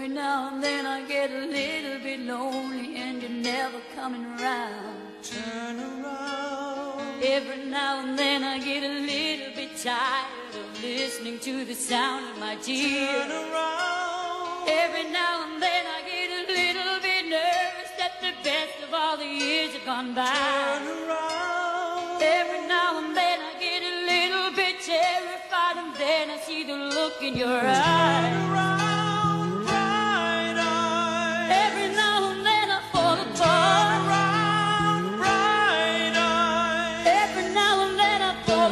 Every now and then I get a little bit lonely and you're never coming around. Turn around. Every now and then I get a little bit tired of listening to the sound of my tears. Turn around. Every now and then I get a little bit nervous that the best of all the years have gone by. Turn around. Every now and then I get a little bit terrified, and then I see the look in your eyes. Turn around, bright eyes. Every now and then I fall Turn apart. around, bright eyes. Every now and then I fall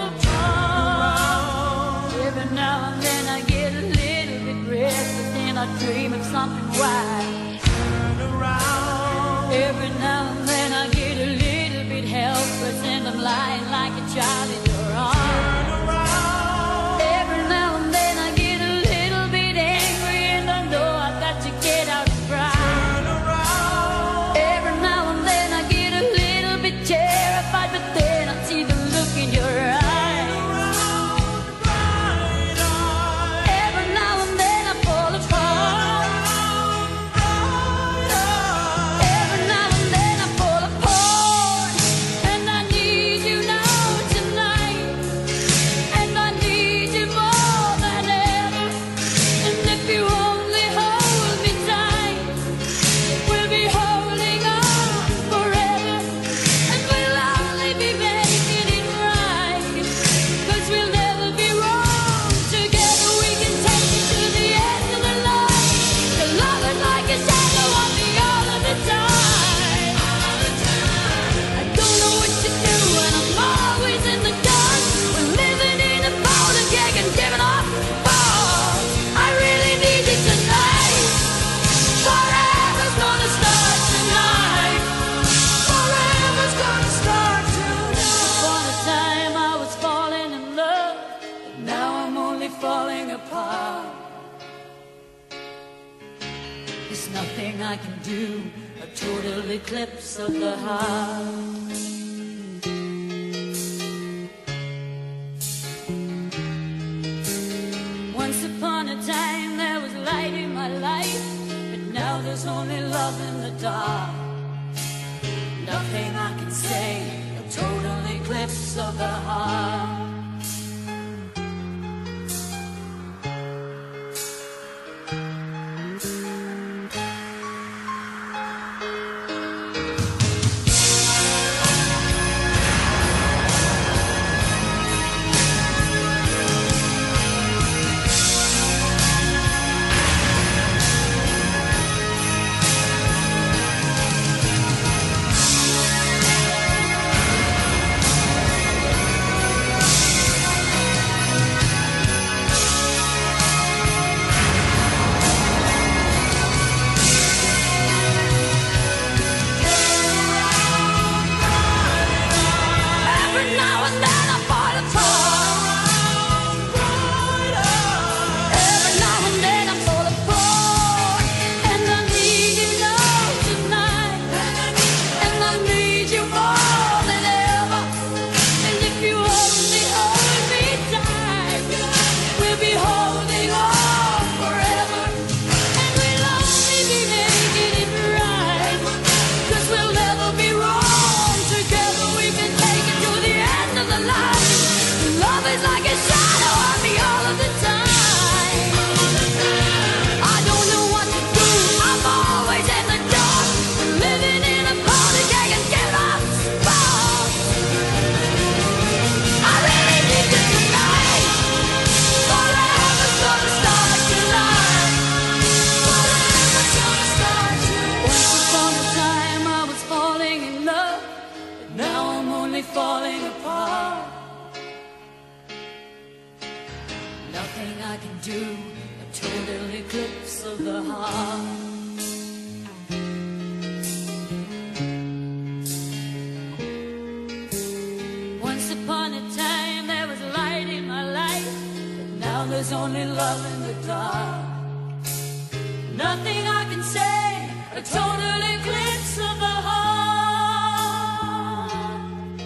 apart. Every now and then I get a little bit restless and I dream of something wild. Turn around. Every now and then I get a little bit helpless and I'm lying like a child in your arms. Turn around. Every now and then I get a little bit angry and I know I've got to get out and cry. Turn around. Every now and then I get a little bit terrified, but then I see the look in your eyes. Around, bright eyes. Every now and then I fall apart. Bright eyes. Every now and then I fall apart. And I need you now tonight. And I need you more than ever. And if you only hold me tight, we'll be holding on forever. And we'll only be making it right, 'cause we'll never be wrong. Together we can take it to the end of the line. The love is like a shadow on me all of the time. I don't know what to do and I'm always in the dark. We're living in a powder keg and giving off balls. I really need you tonight. Forever's gonna start tonight. Forever's gonna start tonight. Upon a time I was falling in love, but now I'm only falling apart. There's nothing I can do, a total eclipse of the heart. Once upon a time there was light in my life, but now there's only love in the dark. Nothing I can say, a total eclipse of the heart. Every now and then I fall apart. Every now and then I fall apart. And I need you now tonight. And I need you more than ever. And if you only hold me tight, we'll be holding on forever. And we'll only be making it right, 'cause we'll never be wrong. Together we can take it to the end of the line. Love is like a shadow on me all of the time. I don't know what to do, I'm always in the dark. Living in a powder keg and giving off sparks. I really need you tonight. Forever's gonna start tonight. Forever's gonna start tonight. Once upon a time I was falling in love, but now I'm only falling apart. Nothing I can do, a total eclipse of the heart. Once upon a time there was light in my life, but now there's only love in the dark. Nothing I can say, a total eclipse of the heart.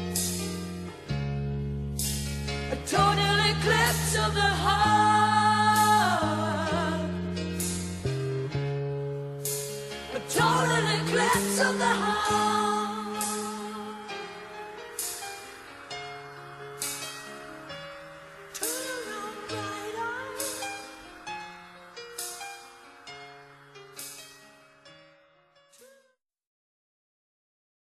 A total eclipse of the heart. total eclipse of the heart.